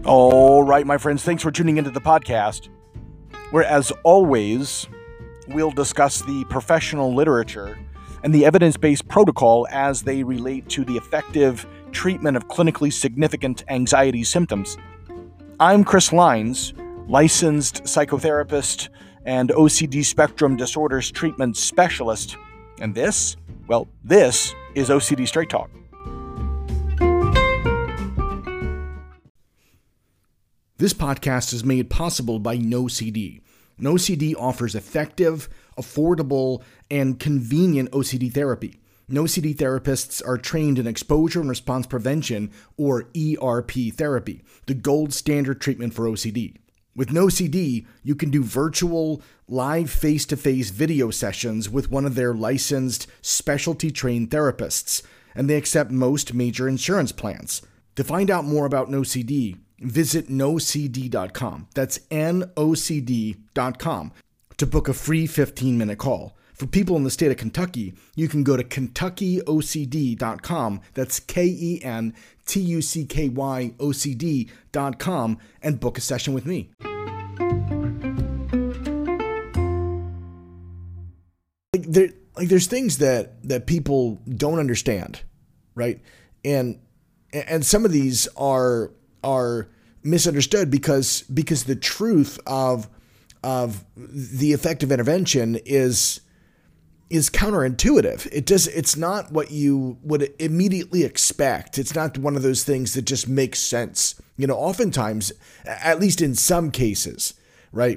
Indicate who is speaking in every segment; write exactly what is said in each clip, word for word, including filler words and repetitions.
Speaker 1: All right, my friends, thanks for tuning into the podcast, where, as always, we'll discuss the professional literature and the evidence-based protocol as they relate to the effective treatment of clinically significant anxiety symptoms. I'm Chris Lines, licensed psychotherapist and O C D spectrum disorders treatment specialist, and this, well, this is O C D Straight Talk. This podcast is made possible by NoCD. NoCD offers effective, affordable, and convenient O C D therapy. NoCD therapists are trained in exposure and response prevention, or E R P therapy, the gold standard treatment for O C D. With NoCD, you can do virtual, live face-to-face video sessions with one of their licensed, specialty-trained therapists, and they accept most major insurance plans. To find out more about NoCD, visit no c d dot com. That's N O C D dot com to book a free fifteen-minute call. For people in the state of Kentucky, you can go to kentucky o c d dot com. That's K E N T U C K Y O C D dot com and book a session with me. Like, there, like there's things that, that people don't understand, right? And and some of these are are misunderstood because because the truth of of the effective intervention is is counterintuitive. It does it's not what you would immediately expect. It's not one of those things that just makes sense. You know, oftentimes, at least in some cases, right?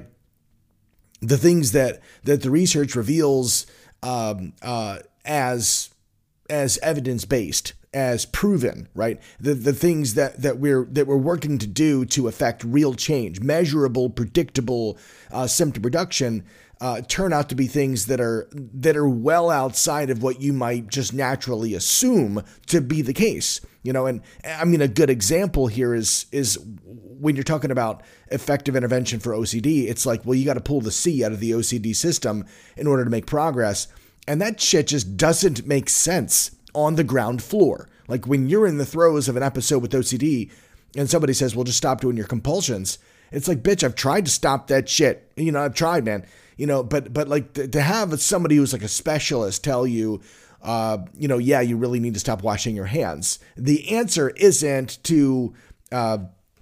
Speaker 1: The things that that the research reveals um, uh, as as evidence-based, as proven, right? The the things that, that we're that we're working to do to affect real change, measurable, predictable uh, symptom reduction, uh, turn out to be things that are that are well outside of what you might just naturally assume to be the case. You know, and I mean, a good example here is is when you're talking about effective intervention for O C D. It's like, well, you got to pull the C out of the O C D system in order to make progress, and that shit just doesn't make sense on the ground floor. Like when you're in the throes of an episode with O C D and somebody says, well, just stop doing your compulsions. It's like, bitch, I've tried to stop that shit. You know, I've tried, man. You know, but but like to, to have somebody who's like a specialist tell you, uh, you know, yeah, you really need to stop washing your hands. The answer isn't to, uh,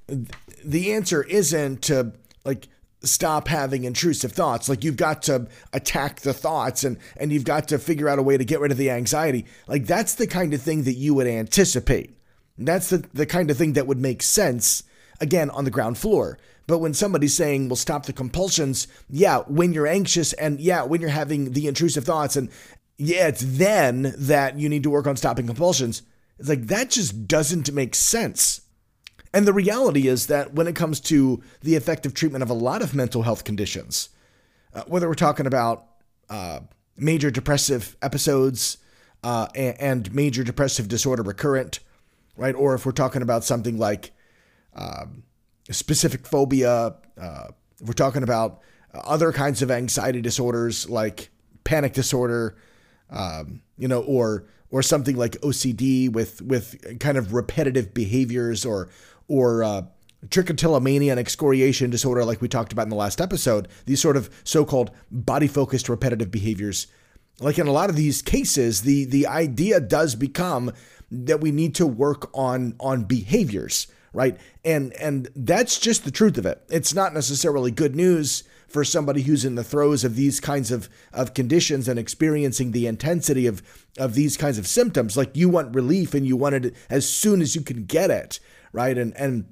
Speaker 1: the answer isn't to like, stop having intrusive thoughts. Like you've got to attack the thoughts and, and you've got to figure out a way to get rid of the anxiety. Like that's the kind of thing that you would anticipate. That's the, the kind of thing that would make sense, again, on the ground floor. But when somebody's saying, well, stop the compulsions, yeah, when you're anxious and yeah, when you're having the intrusive thoughts and yeah, it's then that you need to work on stopping compulsions. It's like, that just doesn't make sense. And the reality is that when it comes to the effective treatment of a lot of mental health conditions, uh, whether we're talking about uh, major depressive episodes uh, and, and major depressive disorder recurrent, right? Or if we're talking about something like um, specific phobia, uh, if we're talking about other kinds of anxiety disorders like panic disorder, um, you know, or or something like O C D with with kind of repetitive behaviors, or or uh, trichotillomania and excoriation disorder like we talked about in the last episode, these sort of so-called body-focused repetitive behaviors. Like in a lot of these cases, the the idea does become that we need to work on on behaviors, right? And and that's just the truth of it. It's not necessarily good news for somebody who's in the throes of these kinds of, of conditions and experiencing the intensity of, of these kinds of symptoms. Like you want relief and you want it as soon as you can get it, right? And and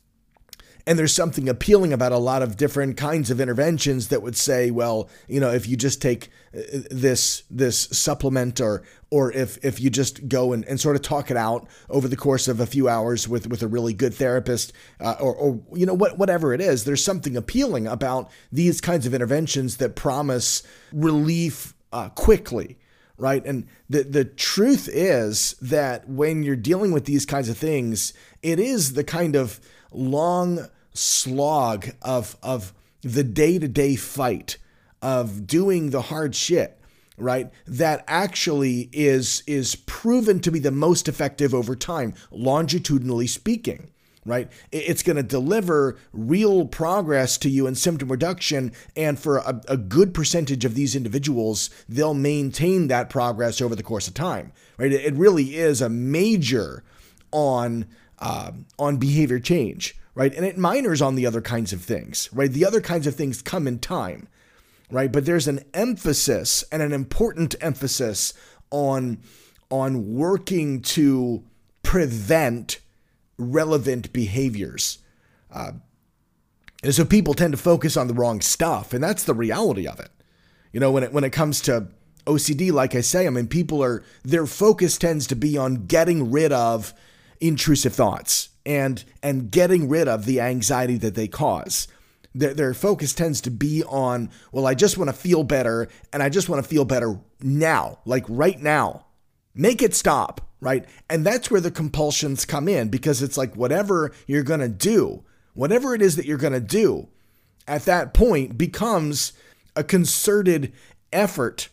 Speaker 1: and there's something appealing about a lot of different kinds of interventions that would say, well, you know, if you just take this this supplement, or or if if you just go and, and sort of talk it out over the course of a few hours with, with a really good therapist, uh, or, or, you know, what whatever it is, there's something appealing about these kinds of interventions that promise relief uh, quickly. Right. And the, the truth is that when you're dealing with these kinds of things, it is the kind of long slog of, of the day-to-day fight of doing the hard shit, right? That actually is, is proven to be the most effective over time, longitudinally speaking, right? It's going to deliver real progress to you in symptom reduction. And for a, a good percentage of these individuals, they'll maintain that progress over the course of time, right? It really is a major on, uh, on behavior change, right? And it minors on the other kinds of things, right? The other kinds of things come in time, right? But there's an emphasis, and an important emphasis on, on working to prevent relevant behaviors. Uh, and so people tend to focus on the wrong stuff, and that's the reality of it. You know, when it when it comes to O C D, like I say, I mean, people are, their focus tends to be on getting rid of intrusive thoughts and and getting rid of the anxiety that they cause. Their, their focus tends to be on, well, I just want to feel better, and I just want to feel better now, like right now. Make it stop, right? And that's where the compulsions come in, because it's like whatever you're going to do, whatever it is that you're going to do at that point becomes a concerted effort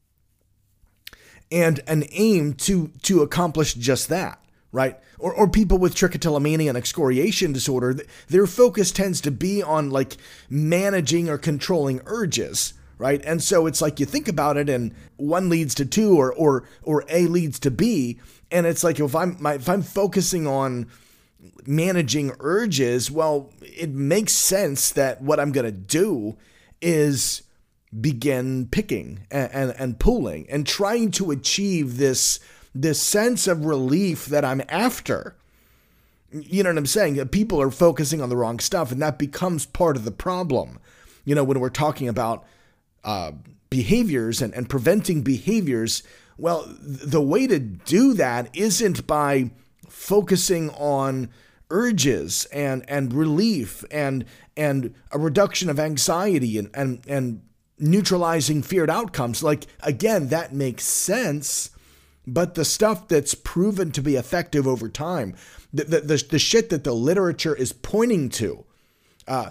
Speaker 1: and an aim to, to accomplish just that, right? Or, or people with trichotillomania and excoriation disorder, their focus tends to be on like managing or controlling urges, right? And so it's like you think about it, and one leads to two, or or or A leads to B, and it's like if I'm my, if I'm focusing on managing urges, well, it makes sense that what I'm gonna do is begin picking and and, and pulling and trying to achieve this this sense of relief that I'm after. You know what I'm saying? People are focusing on the wrong stuff, and that becomes part of the problem. You know, when we're talking about Uh, behaviors and, and preventing behaviors, well, th- the way to do that isn't by focusing on urges and, and relief and, and a reduction of anxiety and, and, and neutralizing feared outcomes. Like, again, that makes sense, but the stuff that's proven to be effective over time, the, the, the, the shit that the literature is pointing to, uh,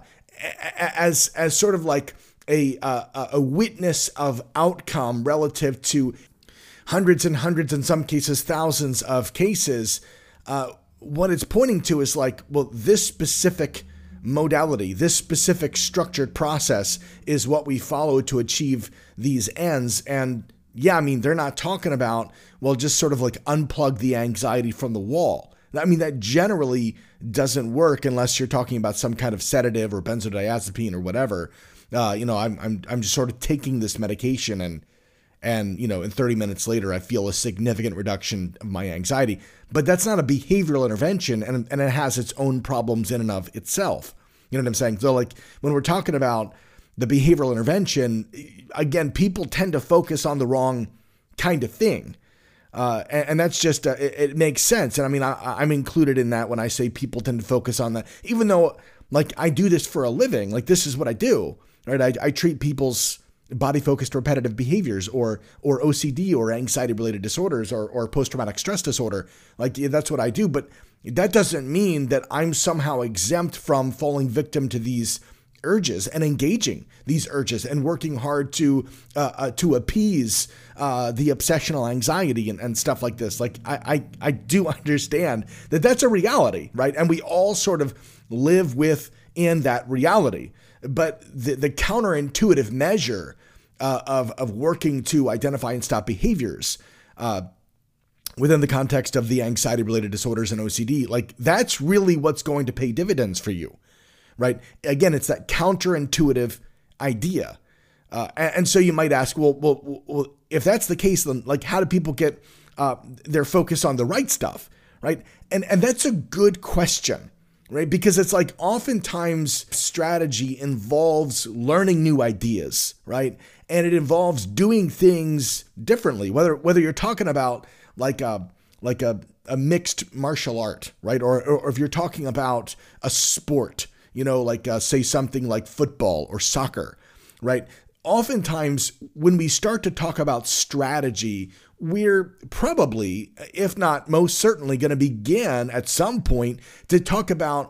Speaker 1: as, as sort of like A, uh, a witness of outcome relative to hundreds and hundreds, in some cases thousands of cases, uh, what it's pointing to is like, well, this specific modality, this specific structured process is what we follow to achieve these ends. And yeah, I mean, they're not talking about, well, just sort of like unplug the anxiety from the wall. I mean, that generally doesn't work unless you're talking about some kind of sedative or benzodiazepine or whatever. Uh, you know, I'm I'm I'm just sort of taking this medication, and and you know, in thirty minutes later, I feel a significant reduction of my anxiety. But that's not a behavioral intervention, and and it has its own problems in and of itself. You know what I'm saying? So, like when we're talking about the behavioral intervention, again, people tend to focus on the wrong kind of thing, uh, and, and that's just uh, it, it makes sense. And I mean, I, I'm included in that when I say people tend to focus on that, even though like I do this for a living, like this is what I do. Right, I, I treat people's body-focused repetitive behaviors, or or O C D, or anxiety-related disorders, or or post-traumatic stress disorder. Like, yeah, that's what I do, but that doesn't mean that I'm somehow exempt from falling victim to these urges and engaging these urges and working hard to uh, uh, to appease uh, the obsessional anxiety and, and stuff like this. Like, I, I I do understand that that's a reality, right? And we all sort of live within that reality. But the, the counterintuitive measure uh, of, of working to identify and stop behaviors uh, within the context of the anxiety-related disorders and O C D, like that's really what's going to pay dividends for you, right? Again, it's that counterintuitive idea. Uh, and, and so you might ask, well, well, well, if that's the case, then like how do people get uh, their focus on the right stuff, right? And and that's a good question. Right? Because it's like oftentimes strategy involves learning new ideas, right? And it involves doing things differently, whether whether you're talking about like a like a, a mixed martial art, right? Or, or or if you're talking about a sport, you know, like uh, say something like football or soccer, right? Oftentimes when we start to talk about strategy, we're probably, if not most certainly, going to begin at some point to talk about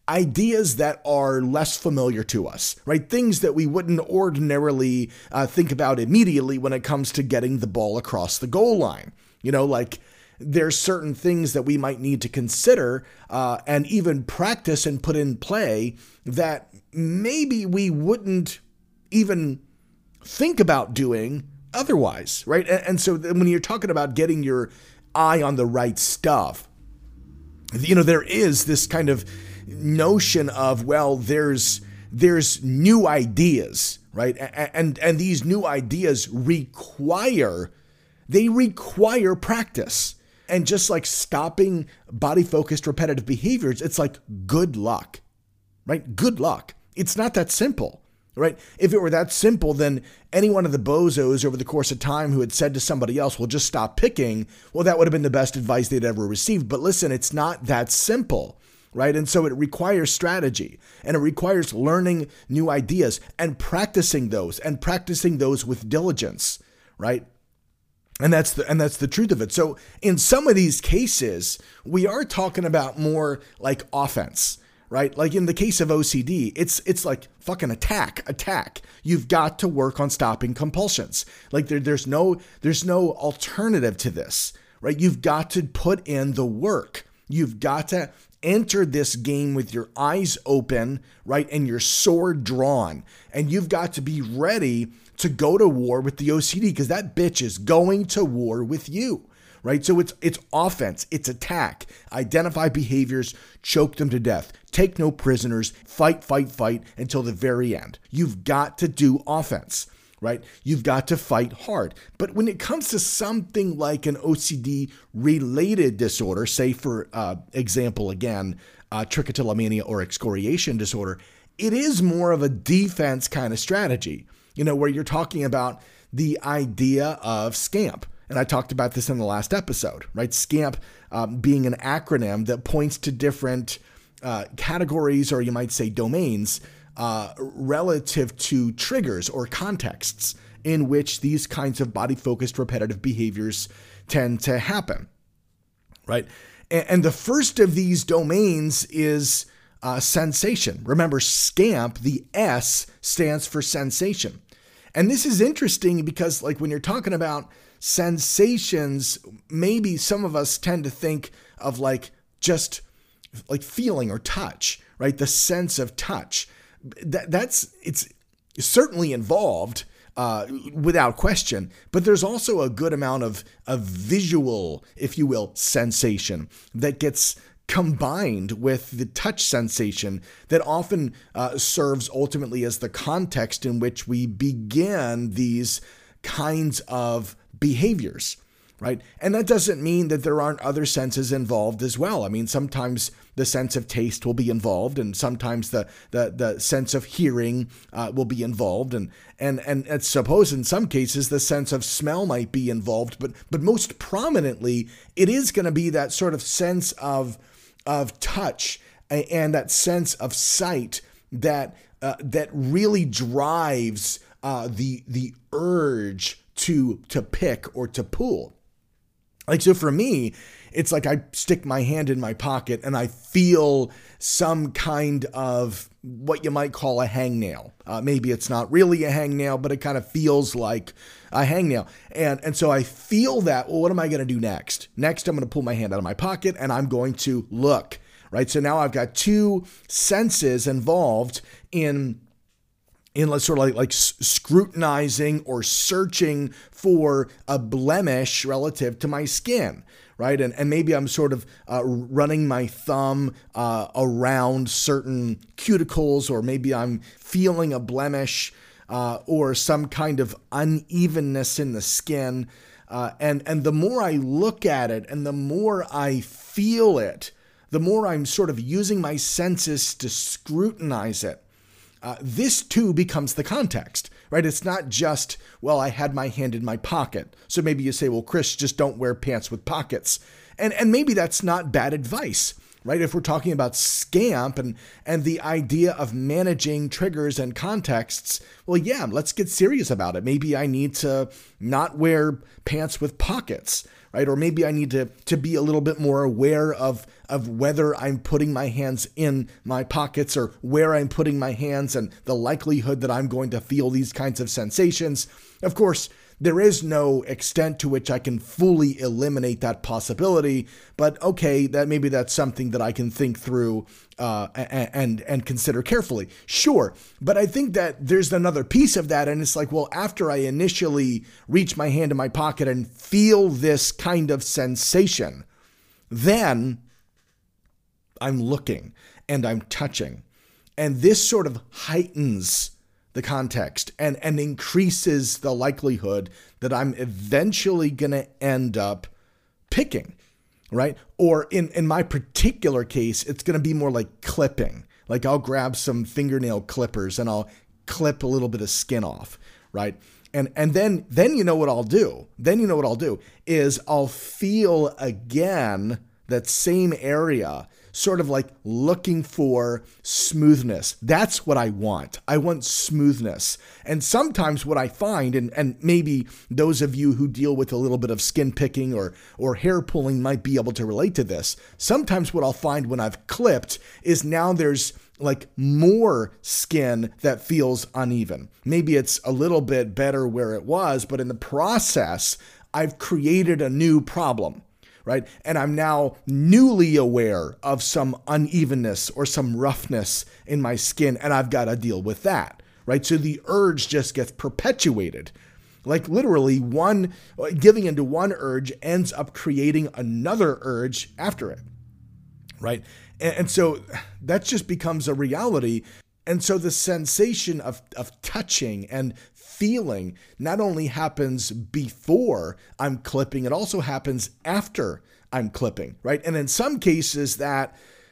Speaker 1: ideas that are less familiar to us, right? Things that we wouldn't ordinarily uh, think about immediately when it comes to getting the ball across the goal line. You know, like there's certain things that we might need to consider uh, and even practice and put in play that maybe we wouldn't even think about doing otherwise, right? And, and so when you're talking about getting your eye on the right stuff, you know, there is this kind of notion of, well, there's there's new ideas, right? And, and, and these new ideas require, they require practice. And just like stopping body-focused repetitive behaviors, it's like, good luck, right? Good luck. It's not that simple, right? If it were that simple, then any one of the bozos over the course of time who had said to somebody else, well, just stop picking, well, that would have been the best advice they'd ever received. But listen, it's not that simple, right? And so it requires strategy, and it requires learning new ideas and practicing those and practicing those with diligence, right? And that's the and that's the truth of it. So in some of these cases, we are talking about more like offense, right? Like in the case of O C D, it's it's like fucking attack, attack. You've got to work on stopping compulsions. Like there, there's no there's no alternative to this, right? You've got to put in the work. You've got to enter this game with your eyes open, right? And your sword drawn. And you've got to be ready to go to war with the O C D, because that bitch is going to war with you, right? So it's it's offense, it's attack, identify behaviors, choke them to death, take no prisoners, fight, fight, fight until the very end. You've got to do offense, right? You've got to fight hard. But when it comes to something like an O C D related disorder, say for uh, example, again, uh, trichotillomania or excoriation disorder, it is more of a defense kind of strategy, you know, where you're talking about the idea of SCAMP. And I talked about this in the last episode, right? SCAMP um, being an acronym that points to different uh, categories, or you might say domains, uh, relative to triggers or contexts in which these kinds of body-focused repetitive behaviors tend to happen, right? And, and the first of these domains is uh, sensation. Remember, SCAMP, the S stands for sensation. And this is interesting because, like, when you're talking about sensations, maybe some of us tend to think of like just like feeling or touch, right? The sense of touch. That that's it's certainly involved uh, without question, but there's also a good amount of of visual, if you will, sensation that gets combined with the touch sensation that often uh, serves ultimately as the context in which we begin these kinds of behaviors, right? And that doesn't mean that there aren't other senses involved as well. I mean, sometimes the sense of taste will be involved, and sometimes the the, the sense of hearing uh, will be involved, and and and I suppose in some cases the sense of smell might be involved, but but most prominently it is going to be that sort of sense of of touch and that sense of sight that uh, that really drives uh, the the urge to to pick or to pull. Like, so for me, it's like I stick my hand in my pocket and I feel some kind of what you might call a hangnail. Uh, maybe it's not really a hangnail, but it kind of feels like a hangnail. And, and so I feel that, well, what am I going to do next? Next, I'm going to pull my hand out of my pocket and I'm going to look, right? So now I've got two senses involved in in let's sort of like, like scrutinizing or searching for a blemish relative to my skin, right? And and maybe I'm sort of uh, running my thumb uh, around certain cuticles, or maybe I'm feeling a blemish uh, or some kind of unevenness in the skin. Uh, and, and the more I look at it and the more I feel it, the more I'm sort of using my senses to scrutinize it. Uh, this too becomes the context, right? It's not just, well, I had my hand in my pocket. So maybe you say, well, Chris, just don't wear pants with pockets. And and maybe that's not bad advice, right? If we're talking about SCAMP and, and the idea of managing triggers and contexts, well, yeah, let's get serious about it. Maybe I need to not wear pants with pockets, right? Or maybe I need to, to be a little bit more aware of, of whether I'm putting my hands in my pockets or where I'm putting my hands and the likelihood that I'm going to feel these kinds of sensations. Of course, There is no extent to which I can fully eliminate that possibility, but okay, that maybe that's something that I can think through uh, and, and and consider carefully. Sure, but I think that there's another piece of that, and it's like, well, after I initially reach my hand in my pocket and feel this kind of sensation, then I'm looking and I'm touching, and this sort of heightens the context and, and increases the likelihood that I'm eventually going to end up picking, right? Or in, in my particular case, it's going to be more like clipping. Like I'll grab some fingernail clippers and I'll clip a little bit of skin off, right? And and then then you know what I'll do. Then you know what I'll do is I'll feel again that same area, sort of like looking for smoothness. That's what I want. I want smoothness. And sometimes what I find, and, and maybe those of you who deal with a little bit of skin picking or, or hair pulling might be able to relate to this. Sometimes what I'll find when I've clipped is now there's like more skin that feels uneven. Maybe it's a little bit better where it was, but in the process, I've created a new problem. Right? And I'm now newly aware of some unevenness or some roughness in my skin, and I've got to deal with that, right? So the urge just gets perpetuated. Like literally one, giving into one urge ends up creating another urge after it, right? And, and so that just becomes a reality. And so the sensation of, of touching and feeling not only happens before I'm clipping, it also happens after I'm clipping, right? And in some cases that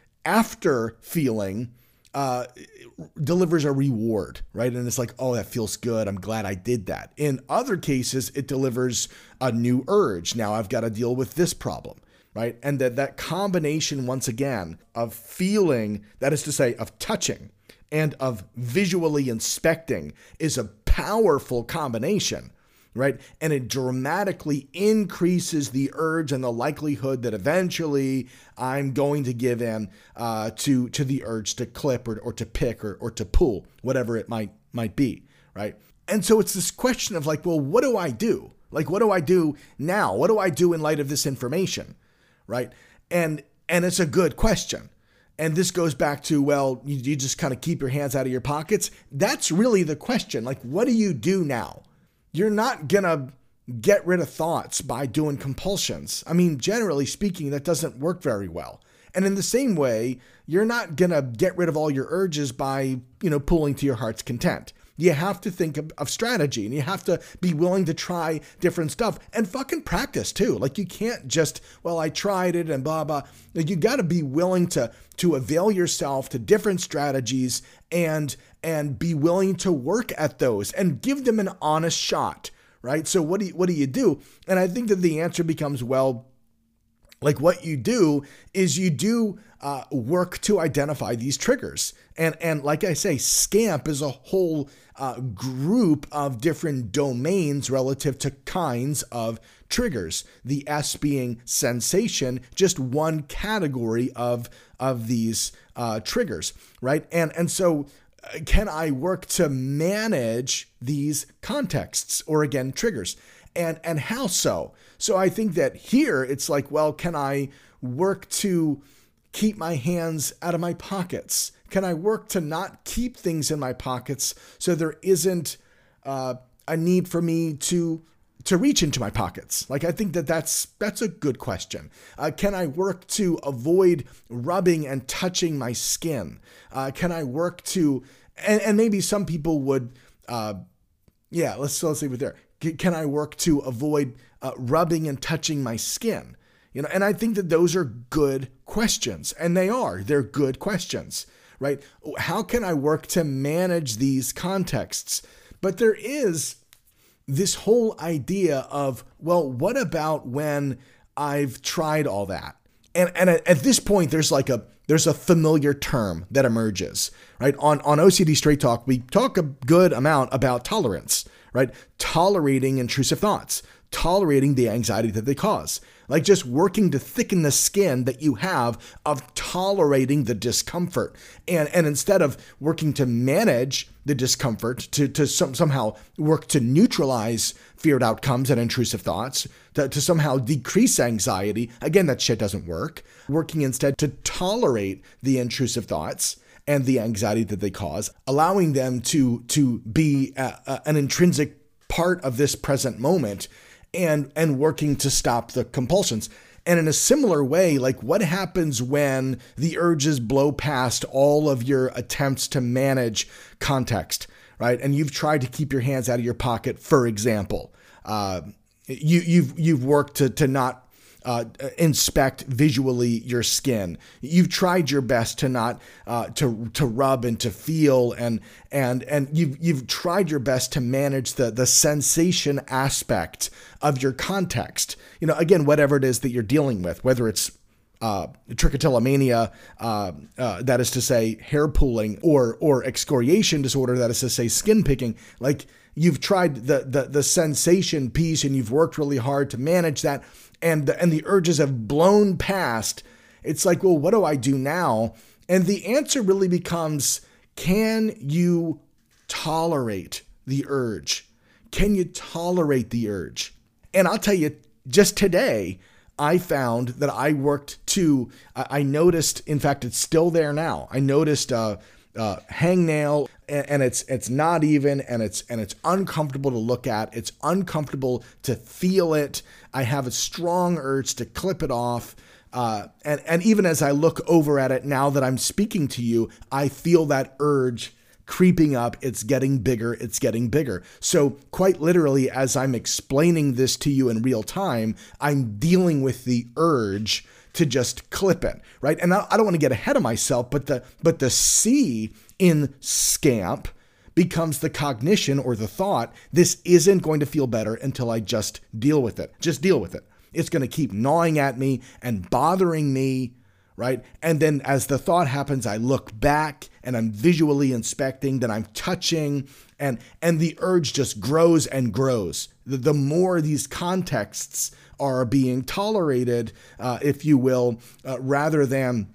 Speaker 1: after feeling uh, delivers a reward, right? And it's like, oh, that feels good. I'm glad I did that. In other cases, it delivers a new urge. Now I've got to deal with this problem, right? And that, that combination, once again, of feeling, that is to say, of touching, and of visually inspecting is a powerful combination, right? And it dramatically increases the urge and the likelihood that eventually I'm going to give in uh, to to the urge to clip or, or to pick or, or to pull, whatever it might might be, right? And so it's this question of like, well, what do I do? Like, what do I do now? What do I do in light of this information, right? And and it's a good question. And this goes back to, well, you, you just kind of keep your hands out of your pockets. That's really the question. Like, what do you do now? You're not going to get rid of thoughts by doing compulsions. I mean, generally speaking, that doesn't work very well. And in the same way, you're not going to get rid of all your urges by, you know, pulling to your heart's content. You have to think of, of strategy, and you have to be willing to try different stuff and fucking practice too. Like you can't just, well, I tried it and blah, blah. Like you got to be willing to, to avail yourself to different strategies and, and be willing to work at those and give them an honest shot, right? So what do you, what do you do? And I think that the answer becomes, well, like what you do is you do uh, work to identify these triggers. And, and like I say, SCAMP is a whole uh, group of different domains relative to kinds of triggers. The S being sensation, just one category of, of these uh, triggers, right? And, and so can I work to manage these contexts or again, triggers? And and how so? So I think that here it's like, well, can I work to keep my hands out of my pockets? Can I work to not keep things in my pockets so there isn't uh, a need for me to to reach into my pockets? Like I think that that's that's a good question. Uh, can I work to avoid rubbing and touching my skin? Uh, can I work to and, and maybe some people would, uh, yeah, let's so let's leave it there. Can I work to avoid uh, rubbing and touching my skin? You know, and I think that those are good questions, and they are. They're good questions, right? How can I work to manage these contexts? But there is this whole idea of, well, what about when I've tried all that? And and at, at this point, there's like a there's a familiar term that emerges, right? On on O C D Straight Talk, we talk a good amount about tolerance. Right? Tolerating intrusive thoughts, tolerating the anxiety that they cause. like just working to thicken the skin that you have of tolerating the discomfort. And, and instead of working to manage the discomfort, to, to some, somehow work to neutralize feared outcomes and intrusive thoughts, to, to somehow decrease anxiety, again, that shit doesn't work. Working instead to tolerate the intrusive thoughts and the anxiety that they cause, allowing them to, to be a, a, an intrinsic part of this present moment, and and working to stop the compulsions. And in a similar way, like what happens when the urges blow past all of your attempts to manage context, right? And you've tried to keep your hands out of your pocket, for example. Uh, you, you've you've worked to to not Uh, inspect visually your skin. You've tried your best to not uh, to to rub and to feel, and and and you've you've tried your best to manage the the sensation aspect of your context. You know, again, whatever it is that you're dealing with, whether it's uh, trichotillomania, uh, uh, that is to say, hair pulling, or or excoriation disorder, that is to say, skin picking, like. You've tried the, the the sensation piece, and you've worked really hard to manage that, and the, and the urges have blown past. It's like, well, what do I do now? And the answer really becomes, can you tolerate the urge? Can you tolerate the urge? And I'll tell you, just today, I found that I worked to, I, I noticed, in fact, it's still there now. I noticed uh, uh, hangnail, and, and it's it's not even, and it's and it's uncomfortable to look at. It's uncomfortable to feel it. I have a strong urge to clip it off. Uh, and, and even as I look over at it now that I'm speaking to you, I feel that urge creeping up. It's getting bigger. It's getting bigger. So quite literally, as I'm explaining this to you in real time, I'm dealing with the urge to just clip it, right? And I, I don't want to get ahead of myself, but the but the C in scamp becomes the cognition or the thought, this isn't going to feel better until I just deal with it. Just deal with it. It's going to keep gnawing at me and bothering me, right? And then as the thought happens, I look back and I'm visually inspecting, then I'm touching, and and the urge just grows and grows. The, the more these contexts are being tolerated, uh, if you will, uh, rather than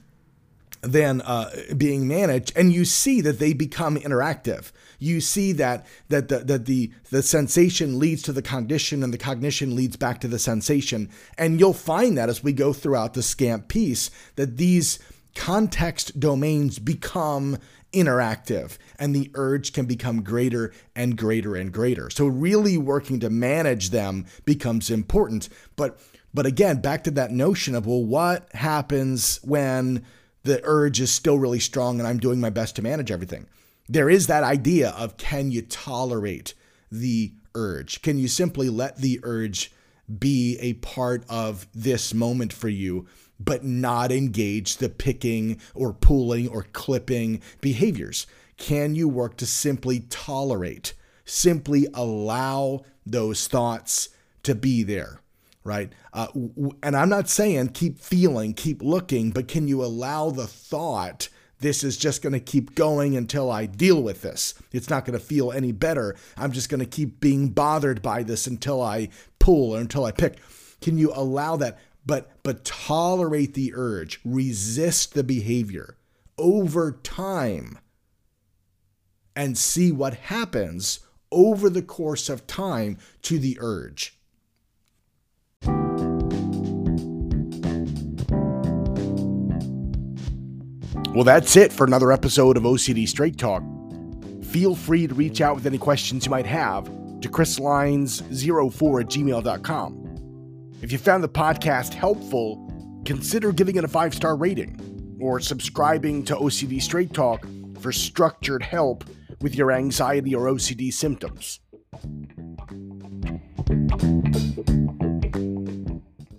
Speaker 1: than uh, being managed, and you see that they become interactive. You see that that the that the the sensation leads to the cognition, and the cognition leads back to the sensation. And you'll find that as we go throughout the scamp piece, that these context domains become interactive, and the urge can become greater and greater and greater. So really working to manage them becomes important. But but again, back to that notion of, well, what happens when the urge is still really strong and I'm doing my best to manage everything? There is that idea of, can you tolerate the urge? Can you simply let the urge be a part of this moment for you, but not engage the picking or pulling or clipping behaviors? Can you work to simply tolerate, simply allow those thoughts to be there, right? Uh, and I'm not saying keep feeling, keep looking, but can you allow the thought, this is just going to keep going until I deal with this. It's not going to feel any better. I'm just going to keep being bothered by this until I pull or until I pick. Can you allow that? But but tolerate the urge, resist the behavior over time, and see what happens over the course of time to the urge. Well, that's it for another episode of O C D Straight Talk. Feel free to reach out with any questions you might have to chris lines zero four at gmail dot com. If you found the podcast helpful, consider giving it a five-star rating or subscribing to O C D Straight Talk for structured help with your anxiety or O C D symptoms.